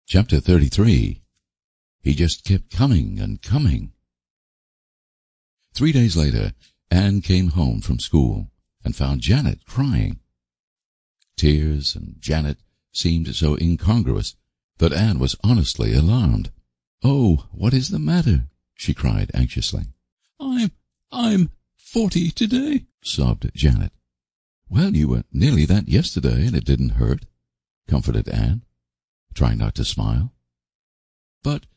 Chapter 33. He just kept coming and coming. 3 days later, Anne came home from school and found Janet crying. Tears and Janet seemed so incongruous that Anne was honestly alarmed. "Oh, what is the matter?" she cried anxiously. I'm 40 today," sobbed Janet. "Well, you were nearly that yesterday, and it didn't hurt," comforted Anne, trying not to smile. But,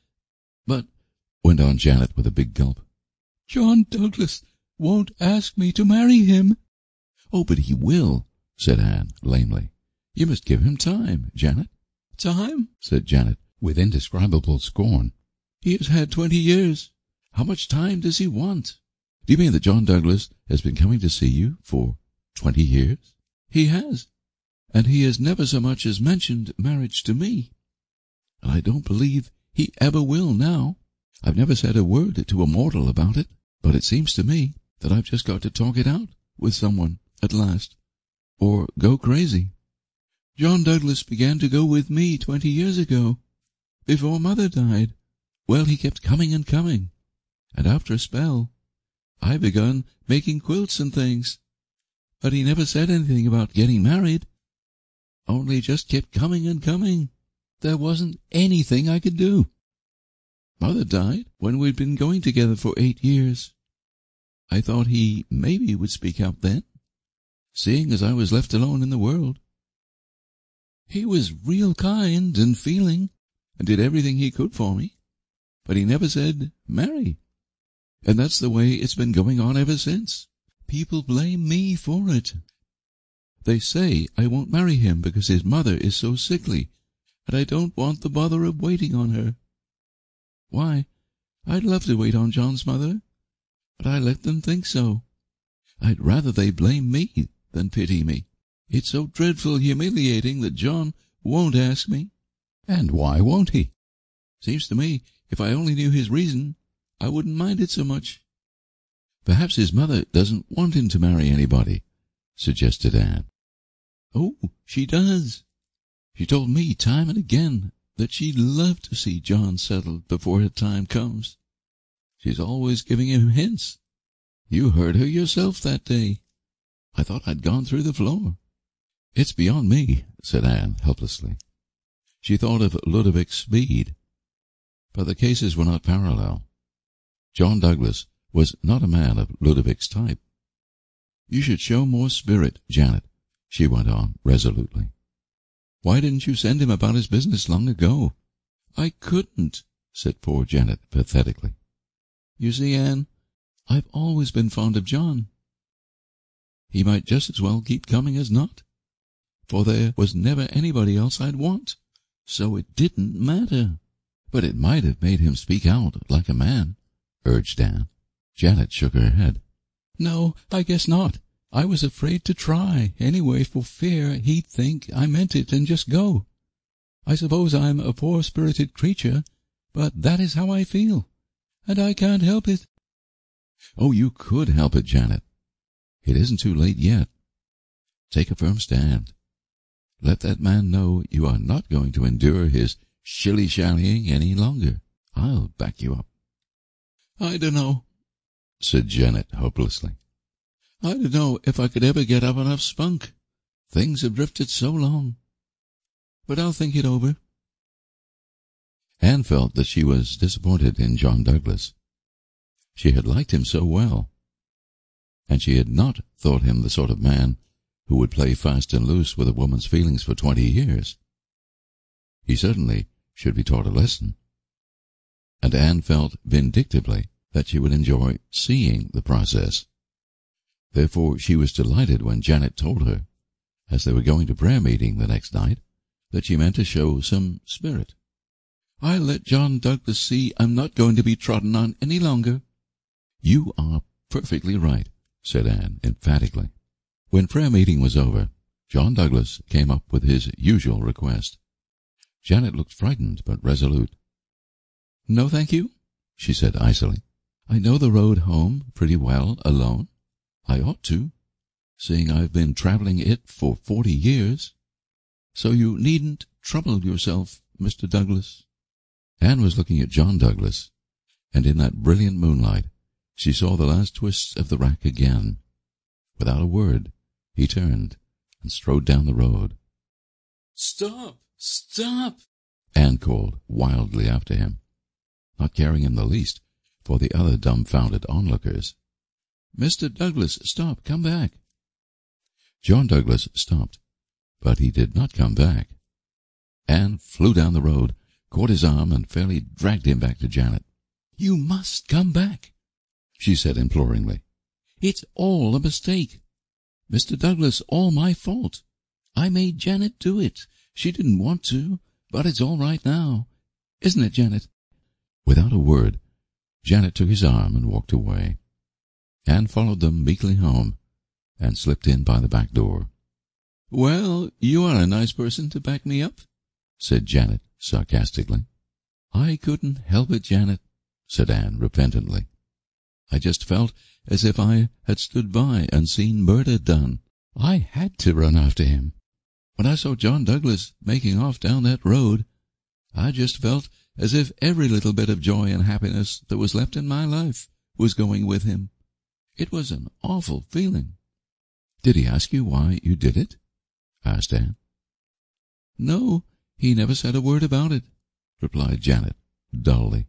went on Janet with a big gulp, "John Douglas won't ask me to marry him." "Oh, but he will," said Anne lamely. "You must give him time, Janet." "Time?" said Janet with indescribable scorn. "He has had 20 years. How much time does he want? Do you mean that John Douglas has been coming to see you for 20 years? He has, and he has never so much as mentioned marriage to me. And I don't believe he ever will now. I've never said a word to a mortal about it, but it seems to me that I've just got to talk it out with someone at last, or go crazy. John Douglas began to go with me 20 years ago, before Mother died. Well, he kept coming and coming, and after a spell, I begun making quilts and things, but he never said anything about getting married, only just kept coming and coming. There wasn't anything I could do. Mother died when we'd been going together for 8 years. I thought he maybe would speak out then, seeing as I was left alone in the world. He was real kind and feeling, and did everything he could for me, but he never said marry. And that's the way it's been going on ever since. People blame me for it. They say I won't marry him because his mother is so sickly, and I don't want the bother of waiting on her. Why, I'd love to wait on John's mother, but I let them think so. I'd rather they blame me than pity me. It's so dreadful humiliating that John won't ask me." "And why won't he?" "Seems to me, if I only knew his reason, I wouldn't mind it so much." "Perhaps his mother doesn't want him to marry anybody," suggested Anne. "Oh, she does. She told me time and again that she'd love to see John settled before her time comes. She's always giving him hints. You heard her yourself that day. I thought I'd gone through the floor." "It's beyond me," said Anne helplessly. She thought of Ludovic Speed, but the cases were not parallel. John Douglas was not a man of Ludovic's type. "You should show more spirit, Janet," she went on resolutely. "Why didn't you send him about his business long ago?" "I couldn't," said poor Janet pathetically. "You see, Anne, I've always been fond of John. He might just as well keep coming as not, for there was never anybody else I'd want, so it didn't matter." "But it might have made him speak out like a man," urged Anne. Janet shook her head. "No, I guess not. I was afraid to try, anyway, for fear he'd think I meant it and just go. I suppose I'm a poor-spirited creature, but that is how I feel, and I can't help it." "Oh, you could help it, Janet. It isn't too late yet. Take a firm stand. Let that man know you are not going to endure his shilly-shallying any longer. I'll back you up." "I dunno," said Janet hopelessly. "I dunno if I could ever get up enough spunk. Things have drifted so long. But I'll think it over." Anne felt that she was disappointed in John Douglas. She had liked him so well, and she had not thought him the sort of man who would play fast and loose with a woman's feelings for 20 years. He certainly should be taught a lesson, and Anne felt vindictively that she would enjoy seeing the process. Therefore she was delighted when Janet told her, as they were going to prayer meeting the next night, that she meant to show some spirit. "I'll let John Douglas see I'm not going to be trodden on any longer." "You are perfectly right," said Anne emphatically. When prayer meeting was over, John Douglas came up with his usual request. Janet looked frightened but resolute. "No, thank you," she said icily. "I know the road home pretty well alone. I ought to, seeing I've been traveling it for 40 years. So you needn't trouble yourself Mr. Douglas?" Anne was looking at John Douglas, and in that brilliant moonlight she saw the last twists of the rack again. Without a word, he turned and strode down the road. "Stop! Stop!" Anne called wildly after him, not caring in the least for the other dumbfounded onlookers. "Mr. Douglas, stop! Come back!" John Douglas stopped, but he did not come back. Anne flew down the road, caught his arm, and fairly dragged him back to Janet. "You must come back," she said imploringly. "It's all a mistake. Mr. Douglas, all my fault. I made Janet do it. She didn't want to, but it's all right now. Isn't it, Janet?" Without a word, Janet took his arm and walked away. Anne followed them meekly home, and slipped in by the back door. "Well, you are a nice person to back me up," said Janet sarcastically. "I couldn't help it, Janet," said Anne repentantly. "I just felt as if I had stood by and seen murder done. I had to run after him. When I saw John Douglas making off down that road, I just felt as if every little bit of joy and happiness that was left in my life was going with him. It was an awful feeling." "Did he ask you why you did it?" asked Anne. "No, he never said a word about it," replied Janet dully.